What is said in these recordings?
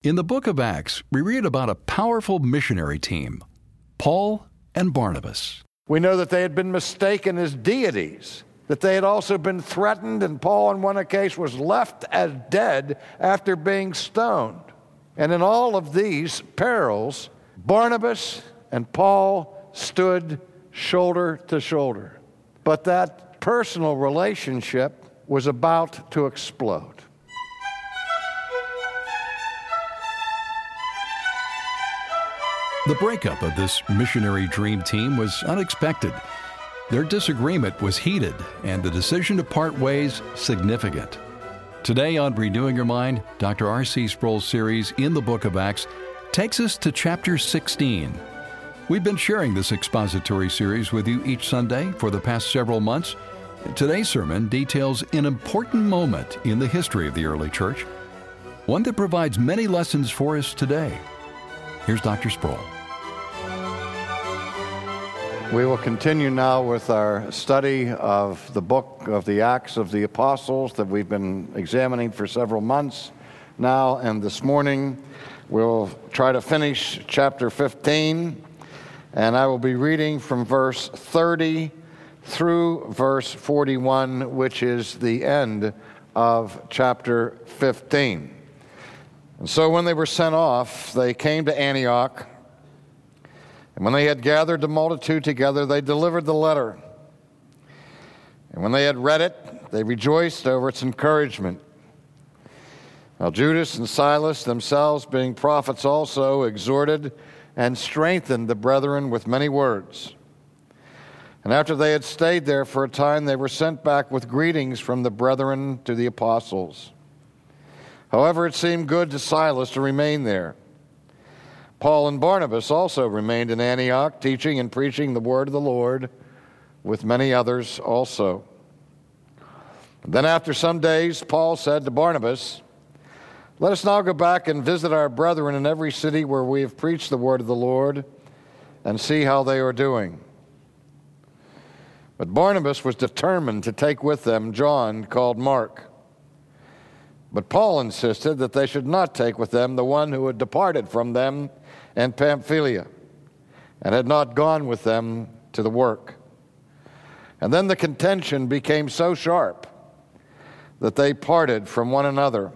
In the book of Acts, we read about a powerful missionary team, Paul and Barnabas. We know that they had been mistaken as deities, that they had also been threatened, and Paul on one occasion was left as dead after being stoned. And in all of these perils, Barnabas and Paul stood shoulder to shoulder. But that personal relationship was about to explode. The breakup of this missionary dream team was unexpected. Their disagreement was heated, and the decision to part ways significant. Today on Renewing Your Mind, Dr. R.C. Sproul's series In the Book of Acts takes us to chapter 16. We've been sharing this expository series with you each Sunday for the past several months. Today's sermon details an important moment in the history of the early church, one that provides many lessons for us today. Here's Dr. Sproul. We will continue now with our study of the book of the Acts of the Apostles that we've been examining for several months now. And this morning we'll try to finish chapter 15. And I will be reading from verse 30 through verse 41, which is the end of chapter 15. And so when they were sent off, they came to Antioch. And when they had gathered the multitude together, they delivered the letter. And when they had read it, they rejoiced over its encouragement. Now Judas and Silas, themselves being prophets also, exhorted and strengthened the brethren with many words. And after they had stayed there for a time, they were sent back with greetings from the brethren to the apostles. However, it seemed good to Silas to remain there. Paul and Barnabas also remained in Antioch, teaching and preaching the word of the Lord with many others also. Then after some days, Paul said to Barnabas, "Let us now go back and visit our brethren in every city where we have preached the word of the Lord and see how they are doing." But Barnabas was determined to take with them John, called Mark. But Paul insisted that they should not take with them the one who had departed from them in Pamphylia and had not gone with them to the work. And then the contention became so sharp that they parted from one another.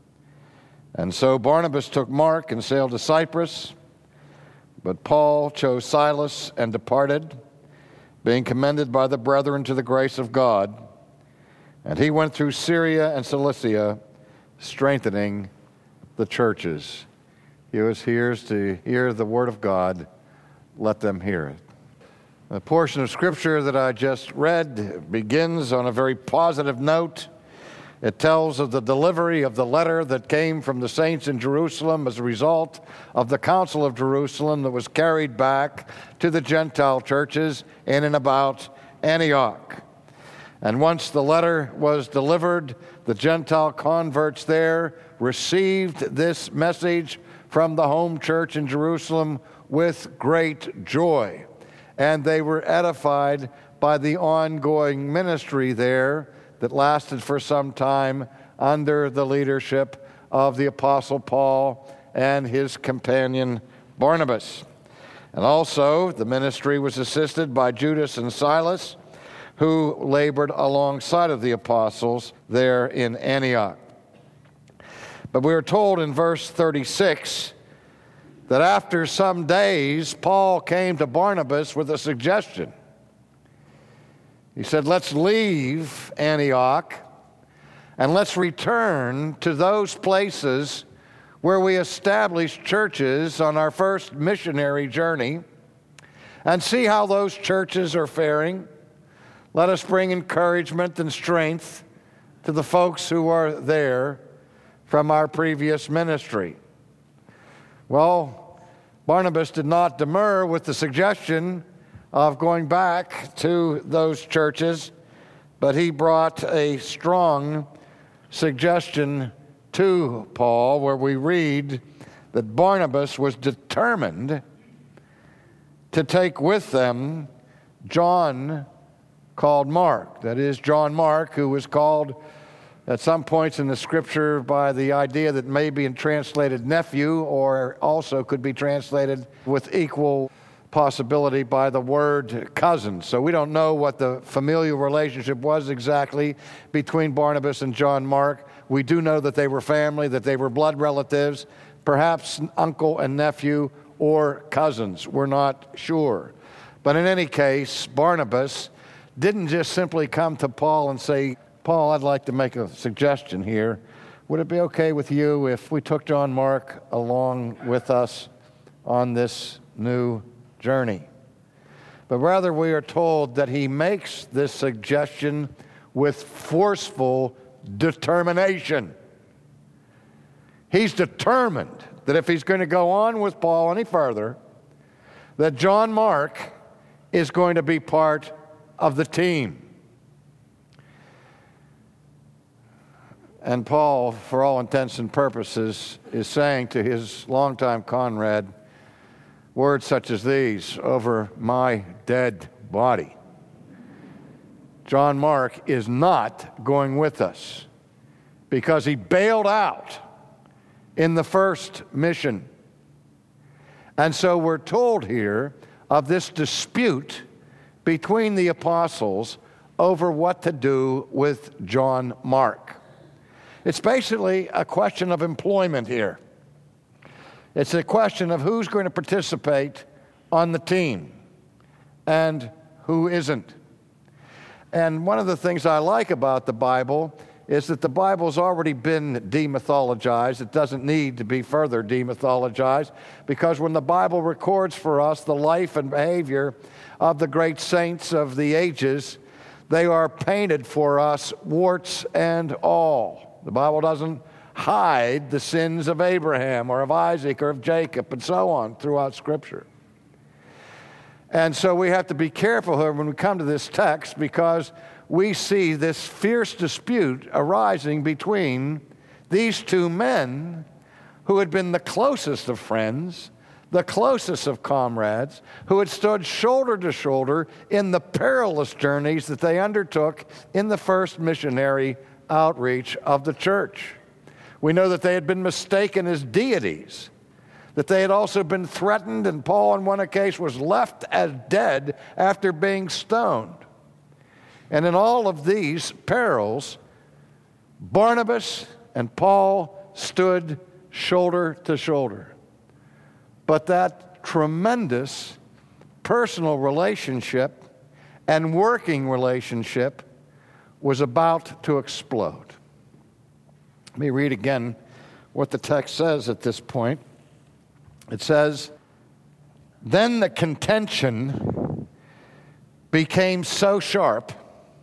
And so Barnabas took Mark and sailed to Cyprus, but Paul chose Silas and departed, being commended by the brethren to the grace of God. And he went through Syria and Cilicia, strengthening the churches. He who hears to hear the word of God, let them hear it. The portion of Scripture that I just read begins on a very positive note. It tells of the delivery of the letter that came from the saints in Jerusalem as a result of the Council of Jerusalem that was carried back to the Gentile churches in and about Antioch. And once the letter was delivered, the Gentile converts there received this message from the home church in Jerusalem with great joy. And they were edified by the ongoing ministry there that lasted for some time under the leadership of the Apostle Paul and his companion Barnabas. And also, the ministry was assisted by Judas and Silas, who labored alongside of the apostles there in Antioch. But we are told in verse 36 that after some days, Paul came to Barnabas with a suggestion. He said, "Let's leave Antioch and let's return to those places where we established churches on our first missionary journey and see how those churches are faring. Let us bring encouragement and strength to the folks who are there from our previous ministry." Well, Barnabas did not demur with the suggestion of going back to those churches, but he brought a strong suggestion to Paul, where we read that Barnabas was determined to take with them John called Mark. That is, John Mark, who was called at some points in the Scripture by the idea that may be translated nephew, or also could be translated with equal possibility by the word cousin. So we don't know what the familial relationship was exactly between Barnabas and John Mark. We do know that they were family, that they were blood relatives, perhaps uncle and nephew or cousins. We're not sure. But in any case, Barnabas didn't just simply come to Paul and say, Paul, I'd like to make a suggestion here. Would it be okay with you if we took John Mark along with us on this new journey? But rather we are told that he makes this suggestion with forceful determination. He's determined that if he's going to go on with Paul any further, that John Mark is going to be part of the team. And Paul, for all intents and purposes, is saying to his longtime comrade words such as these: over my dead body. John Mark is not going with us because he bailed out in the first mission. And so we're told here of this dispute between the apostles over what to do with John Mark. It's basically a question of employment here. It's a question of who's going to participate on the team and who isn't. And one of the things I like about the Bible is that the Bible's already been demythologized. It doesn't need to be further demythologized, because when the Bible records for us the life and behavior of the great saints of the ages, they are painted for us, warts and all. The Bible doesn't hide the sins of Abraham or of Isaac or of Jacob and so on throughout Scripture. And so we have to be careful here when we come to this text, because we see this fierce dispute arising between these two men who had been the closest of friends, the closest of comrades, who had stood shoulder to shoulder in the perilous journeys that they undertook in the first missionary outreach of the church. We know that they had been mistaken as deities, that they had also been threatened, and Paul on one occasion was left as dead after being stoned. And in all of these perils, Barnabas and Paul stood shoulder to shoulder. But that tremendous personal relationship and working relationship was about to explode. Let me read again what the text says at this point. It says, "Then the contention became so sharp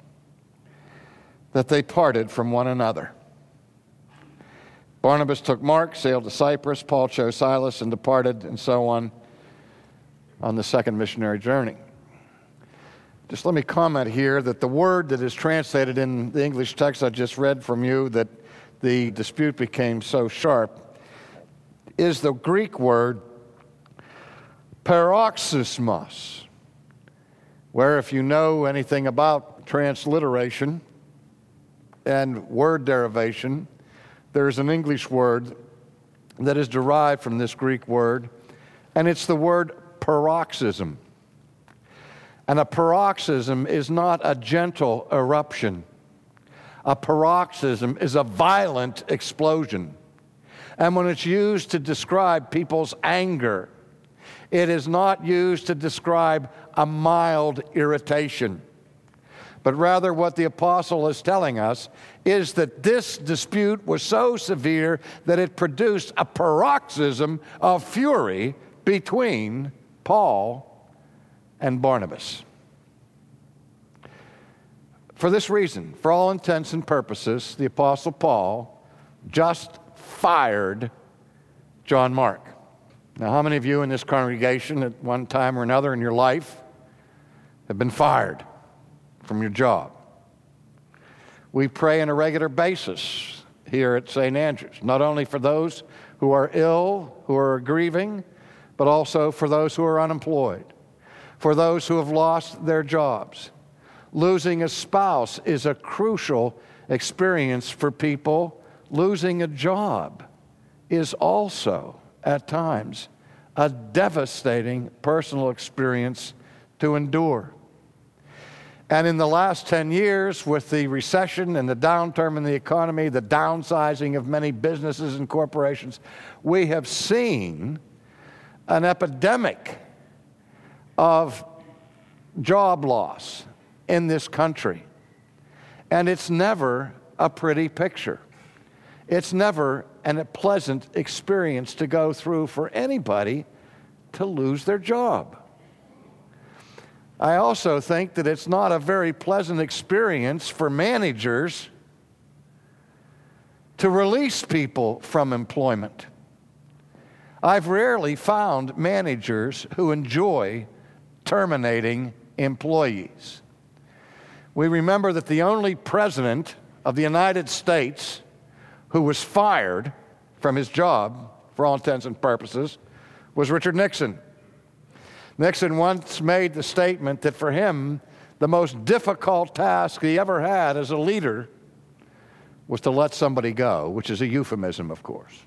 that they parted from one another. Barnabas took Mark, sailed to Cyprus. Paul chose Silas and departed, and so on the second missionary journey." Just let me comment here that the word that is translated in the English text I just read from you, that the dispute became so sharp, is the Greek word paroxysmos, where, if you know anything about transliteration and word derivation, there's an English word that is derived from this Greek word, and it's the word paroxysm. And a paroxysm is not a gentle eruption. A paroxysm is a violent explosion. And when it's used to describe people's anger, it is not used to describe a mild irritation. But rather, what the apostle is telling us is that this dispute was so severe that it produced a paroxysm of fury between Paul and Barnabas. For this reason, for all intents and purposes, the apostle Paul just fired John Mark. Now, how many of you in this congregation at one time or another in your life have been fired from your job? We pray on a regular basis here at St. Andrews, not only for those who are ill, who are grieving, but also for those who are unemployed, for those who have lost their jobs. Losing a spouse is a crucial experience for people. Losing a job is also, at times, a devastating personal experience to endure. And in the last 10 years, with the recession and the downturn in the economy, the downsizing of many businesses and corporations, we have seen an epidemic of job loss in this country. And it's never a pretty picture. It's never a pleasant experience to go through for anybody to lose their job. I also think that it's not a very pleasant experience for managers to release people from employment. I've rarely found managers who enjoy terminating employees. We remember that the only president of the United States who was fired from his job, for all intents and purposes, was Richard Nixon. Nixon once made the statement that for him, the most difficult task he ever had as a leader was to let somebody go, which is a euphemism, of course.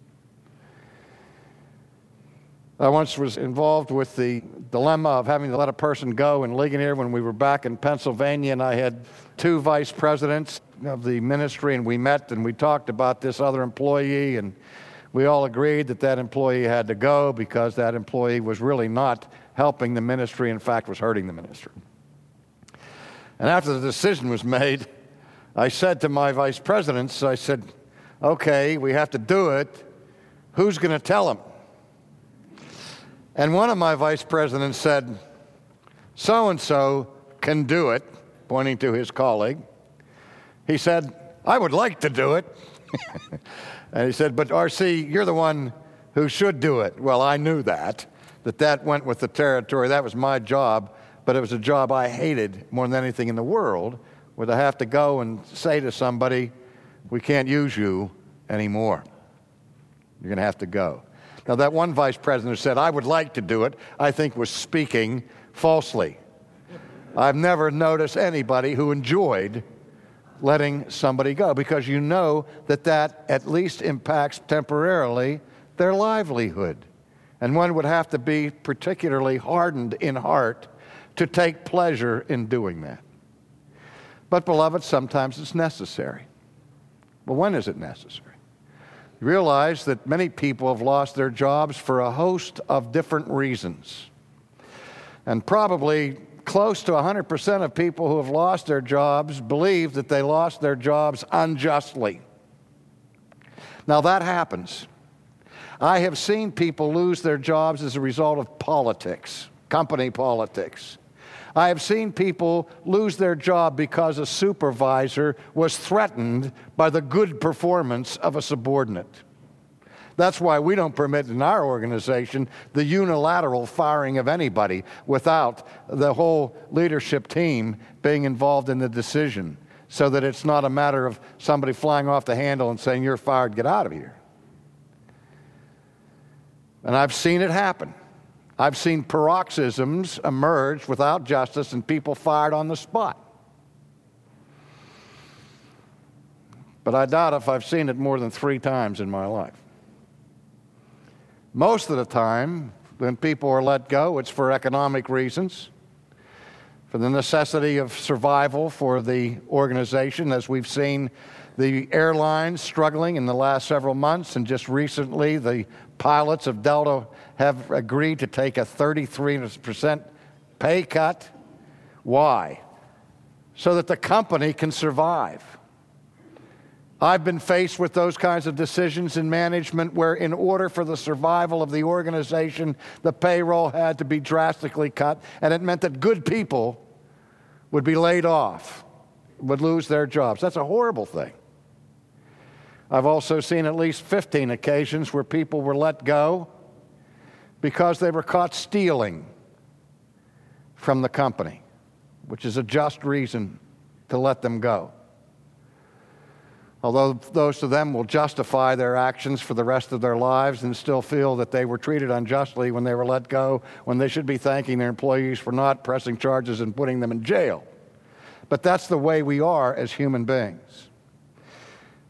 I once was involved with the dilemma of having to let a person go in Ligonier when we were back in Pennsylvania, and I had two vice presidents of the ministry, and we met and we talked about this other employee, and we all agreed that that employee had to go because that employee was really not helping the ministry, in fact, was hurting the ministry. And after the decision was made, I said to my vice presidents, I said, okay, we have to do it. Who's going to tell him? And one of my vice presidents said, so-and-so can do it, pointing to his colleague. He said, I would like to do it. And he said, but R.C., you're the one who should do it. Well, I knew that went with the territory. That was my job, but it was a job I hated more than anything in the world, where to have to go and say to somebody, we can't use you anymore. You're going to have to go. Now, that one vice president who said, I would like to do it, I think was speaking falsely. I've never noticed anybody who enjoyed letting somebody go, because you know that at least impacts temporarily their livelihood. And one would have to be particularly hardened in heart to take pleasure in doing that. But, beloved, sometimes it's necessary. Well, when is it necessary? You realize that many people have lost their jobs for a host of different reasons. And probably close to 100% of people who have lost their jobs believe that they lost their jobs unjustly. Now, that happens. I have seen people lose their jobs as a result of politics, company politics. I have seen people lose their job because a supervisor was threatened by the good performance of a subordinate. That's why we don't permit in our organization the unilateral firing of anybody without the whole leadership team being involved in the decision, so that it's not a matter of somebody flying off the handle and saying, you're fired, get out of here. And I've seen it happen. I've seen paroxysms emerge without justice and people fired on the spot. But I doubt if I've seen it more than 3 times in my life. Most of the time, when people are let go, it's for economic reasons, for the necessity of survival for the organization, as we've seen the airlines struggling in the last several months, and just recently the pilots of Delta have agreed to take a 33% pay cut. Why? So that the company can survive. I've been faced with those kinds of decisions in management where, in order for the survival of the organization, the payroll had to be drastically cut, and it meant that good people would be laid off, would lose their jobs. That's a horrible thing. I've also seen at least 15 occasions where people were let go because they were caught stealing from the company, which is a just reason to let them go. Although those of them will justify their actions for the rest of their lives and still feel that they were treated unjustly when they were let go, when they should be thanking their employees for not pressing charges and putting them in jail. But that's the way we are as human beings.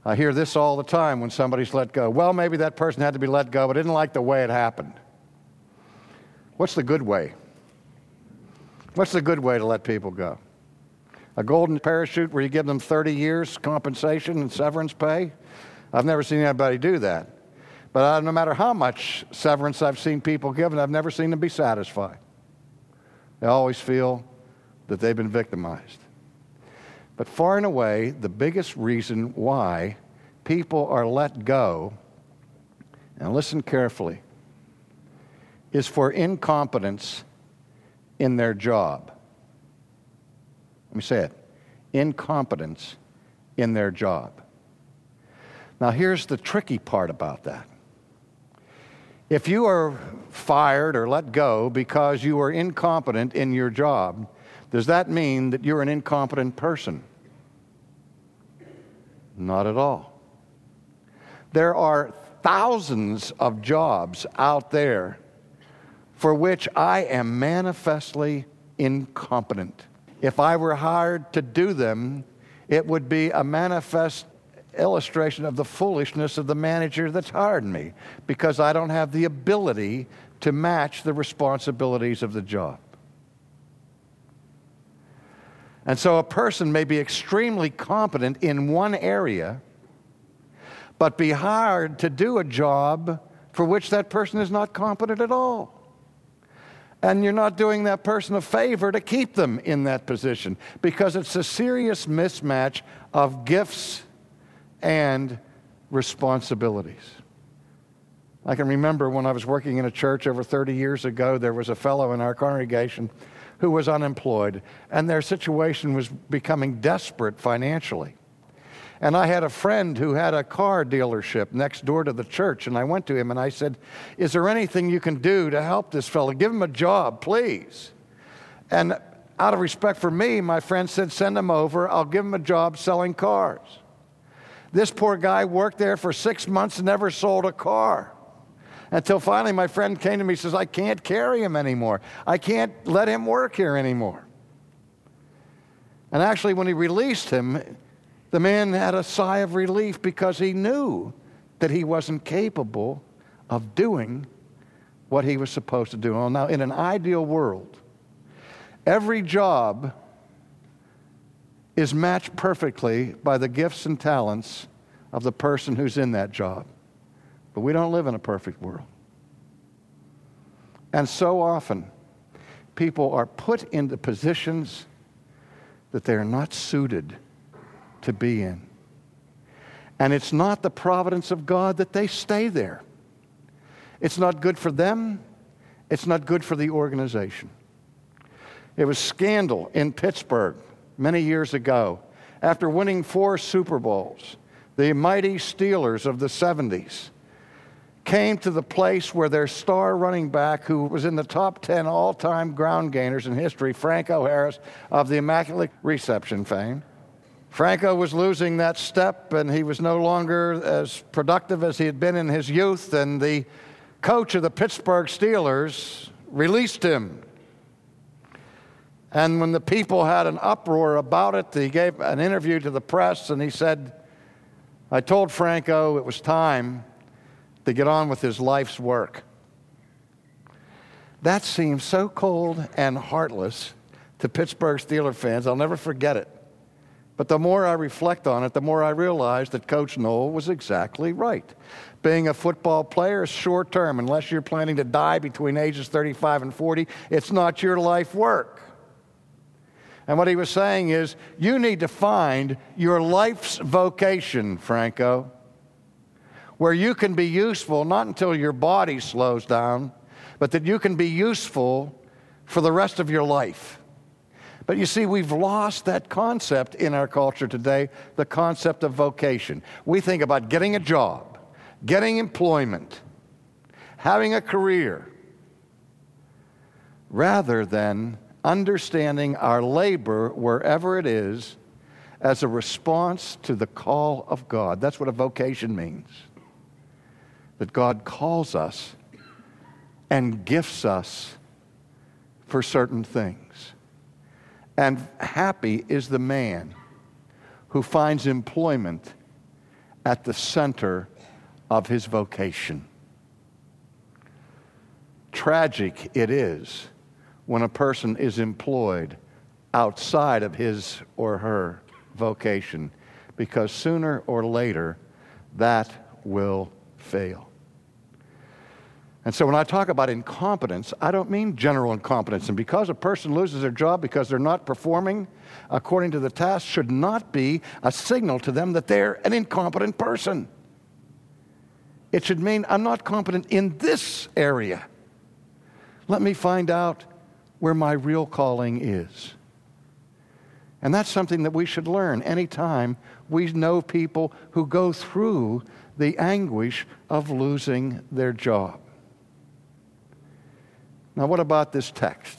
I hear this all the time when somebody's let go. Well, maybe that person had to be let go, but didn't like the way it happened. What's the good way? What's the good way to let people go? A golden parachute where you give them 30 years compensation and severance pay? I've never seen anybody do that. But no matter how much severance I've seen people given, I've never seen them be satisfied. They always feel that they've been victimized. But far and away, the biggest reason why people are let go, and listen carefully, is for incompetence in their job. Let me say it. Incompetence in their job. Now, here's the tricky part about that. If you are fired or let go because you are incompetent in your job, does that mean that you're an incompetent person? Not at all. There are thousands of jobs out there for which I am manifestly incompetent. If I were hired to do them, it would be a manifest illustration of the foolishness of the manager that's hired me, because I don't have the ability to match the responsibilities of the job. And so a person may be extremely competent in one area, but be hired to do a job for which that person is not competent at all. And you're not doing that person a favor to keep them in that position, because it's a serious mismatch of gifts and responsibilities. I can remember when I was working in a church over 30 years ago, there was a fellow in our congregation who was unemployed, and their situation was becoming desperate financially. And I had a friend who had a car dealership next door to the church, and I went to him and I said, "Is there anything you can do to help this fellow? Give him a job, please." And out of respect for me, my friend said, "Send him over. I'll give him a job selling cars." This poor guy worked there for 6 months and never sold a car. Until finally my friend came to me and says, "I can't carry him anymore. I can't let him work here anymore." And actually, when he released him, the man had a sigh of relief, because he knew that he wasn't capable of doing what he was supposed to do. Well, now, in an ideal world, every job is matched perfectly by the gifts and talents of the person who's in that job. But we don't live in a perfect world. And so often, people are put into positions that they are not suited to be in. And it's not the providence of God that they stay there. It's not good for them. It's not good for the organization. It was scandal in Pittsburgh many years ago. After winning 4 Super Bowls, the mighty Steelers of the 70s came to the place where their star running back, who was in the top 10 all-time ground gainers in history, Franco Harris of the Immaculate Reception fame, Franco was losing that step, and he was no longer as productive as he had been in his youth, and the coach of the Pittsburgh Steelers released him. And when the people had an uproar about it, he gave an interview to the press, and he said, "I told Franco it was time to get on with his life's work." That seems so cold and heartless to Pittsburgh Steelers fans. I'll never forget it. But the more I reflect on it, the more I realize that Coach Noll was exactly right. Being a football player is short term. Unless you're planning to die between ages 35 and 40, it's not your life work. And what he was saying is, you need to find your life's vocation, Franco, where you can be useful, not until your body slows down, but that you can be useful for the rest of your life. But you see, we've lost that concept in our culture today, the concept of vocation. We think about getting a job, getting employment, having a career, rather than understanding our labor, wherever it is, as a response to the call of God. That's what a vocation means. That God calls us and gifts us for certain things. And happy is the man who finds employment at the center of his vocation. Tragic it is when a person is employed outside of his or her vocation, because sooner or later that will fail. And so when I talk about incompetence, I don't mean general incompetence. And because a person loses their job because they're not performing according to the task should not be a signal to them that they're an incompetent person. It should mean I'm not competent in this area. Let me find out where my real calling is. And that's something that we should learn anytime we know people who go through the anguish of losing their job. Now, what about this text?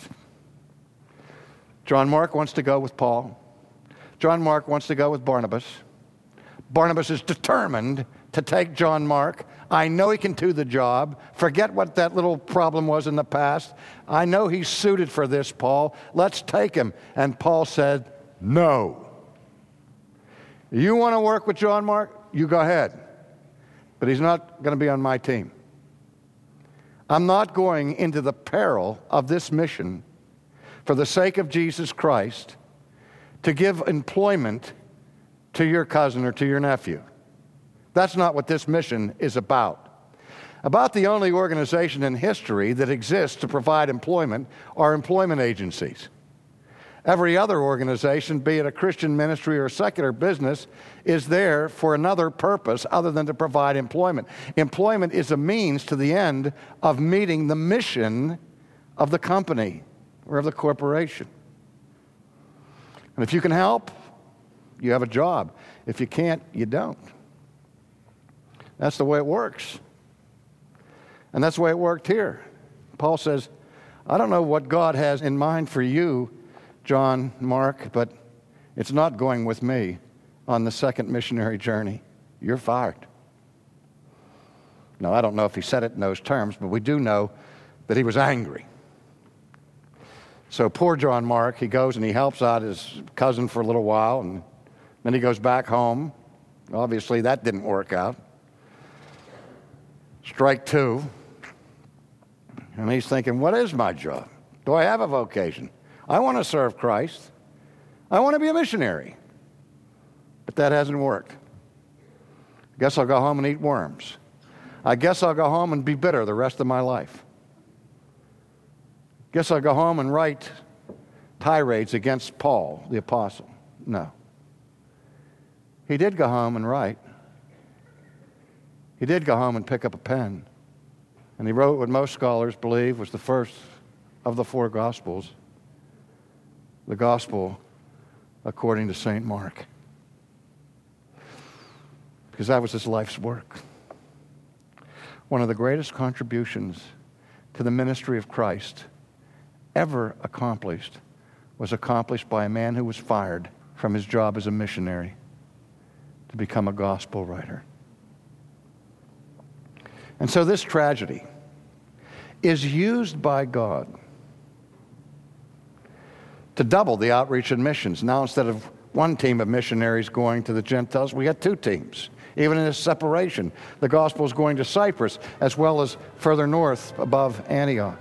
John Mark wants to go with Paul. John Mark wants to go with Barnabas. Barnabas is determined to take John Mark. I know he can do the job. Forget what that little problem was in the past. I know he's suited for this, Paul. Let's take him. And Paul said, no. You want to work with John Mark? You go ahead. But he's not going to be on my team. I'm not going into the peril of this mission for the sake of Jesus Christ to give employment to your cousin or to your nephew. That's not what this mission is about. About the only organization in history that exists to provide employment are employment agencies. Every other organization, be it a Christian ministry or a secular business, is there for another purpose other than to provide employment. Employment is a means to the end of meeting the mission of the company or of the corporation. And if you can help, you have a job. If you can't, you don't. That's the way it works. And that's the way it worked here. Paul says, I don't know what God has in mind for you, John Mark, but it's not going with me on the second missionary journey. You're fired. Now, I don't know if he said it in those terms, but we do know that he was angry. So poor John Mark, he goes and he helps out his cousin for a little while, and then he goes back home. Obviously, that didn't work out. Strike two. And he's thinking, what is my job? Do I have a vocation? I want to serve Christ. I want to be a missionary. But that hasn't worked. I guess I'll go home and eat worms. I guess I'll go home and be bitter the rest of my life. Guess I'll go home and write tirades against Paul, the apostle. No. He did go home and write. He did go home and pick up a pen. And he wrote what most scholars believe was the first of the four Gospels, the Gospel according to St. Mark. Because that was his life's work. One of the greatest contributions to the ministry of Christ ever accomplished was accomplished by a man who was fired from his job as a missionary to become a gospel writer. And so this tragedy is used by God to double the outreach and missions. Now, instead of one team of missionaries going to the Gentiles, we got two teams. Even in this separation, the gospel is going to Cyprus as well as further north above Antioch.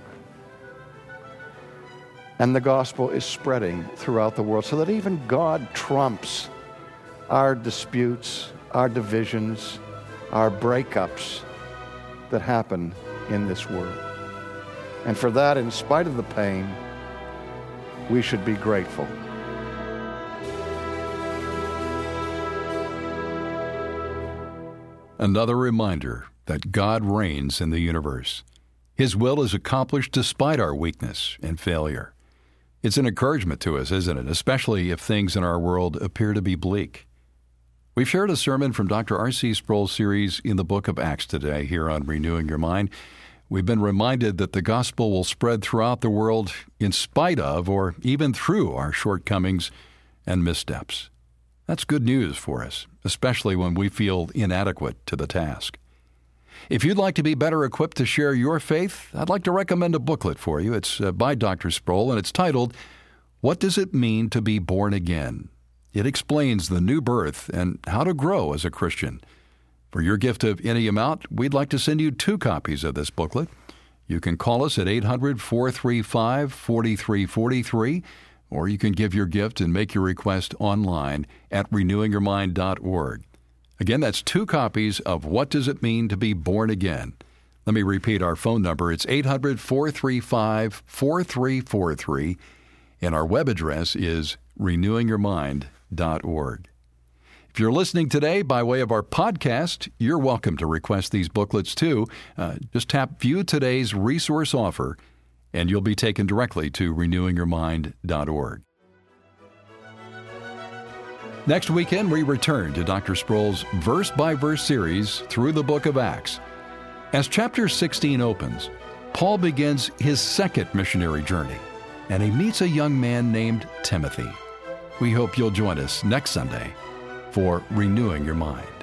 And the gospel is spreading throughout the world so that even God trumps our disputes, our divisions, our breakups that happen in this world. And for that, in spite of the pain, we should be grateful. Another reminder that God reigns in the universe. His will is accomplished despite our weakness and failure. It's an encouragement to us, isn't it? Especially if things in our world appear to be bleak. We've shared a sermon from Dr. R.C. Sproul's series in the book of Acts today here on Renewing Your Mind. We've been reminded that the gospel will spread throughout the world in spite of or even through our shortcomings and missteps. That's good news for us, especially when we feel inadequate to the task. If you'd like to be better equipped to share your faith, I'd like to recommend a booklet for you. It's by Dr. Sproul, and it's titled, What Does It Mean to Be Born Again? It explains the new birth and how to grow as a Christian. For your gift of any amount, we'd like to send you 2 copies of this booklet. You can call us at 800-435-4343, or you can give your gift and make your request online at renewingyourmind.org. Again, that's 2 copies of What Does It Mean to Be Born Again? Let me repeat our phone number. It's 800-435-4343, and our web address is renewingyourmind.org. If you're listening today by way of our podcast, you're welcome to request these booklets too. Just tap View Today's Resource Offer, and you'll be taken directly to renewingyourmind.org. Next weekend, we return to Dr. Sproul's verse-by-verse series through the book of Acts. As chapter 16 opens, Paul begins his second missionary journey, and he meets a young man named Timothy. We hope you'll join us next Sunday for Renewing Your Mind.